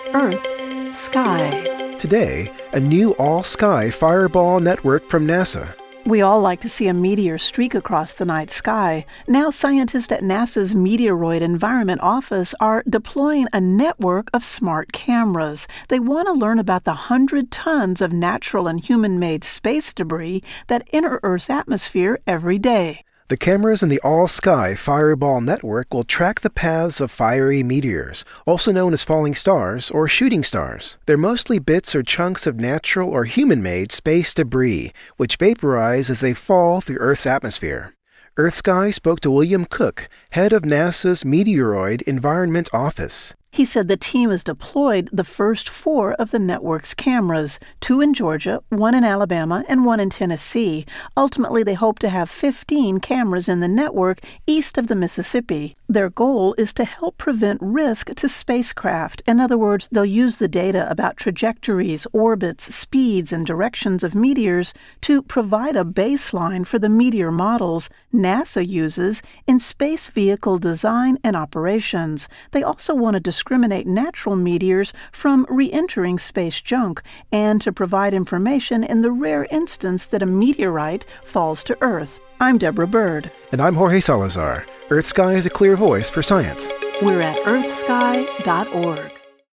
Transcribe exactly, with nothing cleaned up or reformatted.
Earth, Sky. Today, a new all-sky fireball network from NASA. We all like to see a meteor streak across the night sky. Now scientists at NASA's Meteoroid Environment Office are deploying a network of smart cameras. They want to learn about the hundred tons of natural and human-made space debris that enter Earth's atmosphere every day. The cameras in the all-sky fireball network will track the paths of fiery meteors, also known as falling stars or shooting stars. They're mostly bits or chunks of natural or human-made space debris, which vaporize as they fall through Earth's atmosphere. EarthSky spoke to William Cook, head of NASA's Meteoroid Environment Office. He said the team has deployed the first four of the network's cameras, two in Georgia, one in Alabama, and one in Tennessee. Ultimately, they hope to have fifteen cameras in the network east of the Mississippi. Their goal is to help prevent risk to spacecraft. In other words, they'll use the data about trajectories, orbits, speeds, and directions of meteors to provide a baseline for the meteor models NASA uses in space vehicle design and operations. They also want to discriminate natural meteors from re-entering space junk and to provide information in the rare instance that a meteorite falls to Earth. I'm Deborah Bird. And I'm Jorge Salazar. EarthSky is a clear voice for science. We're at earth sky dot org.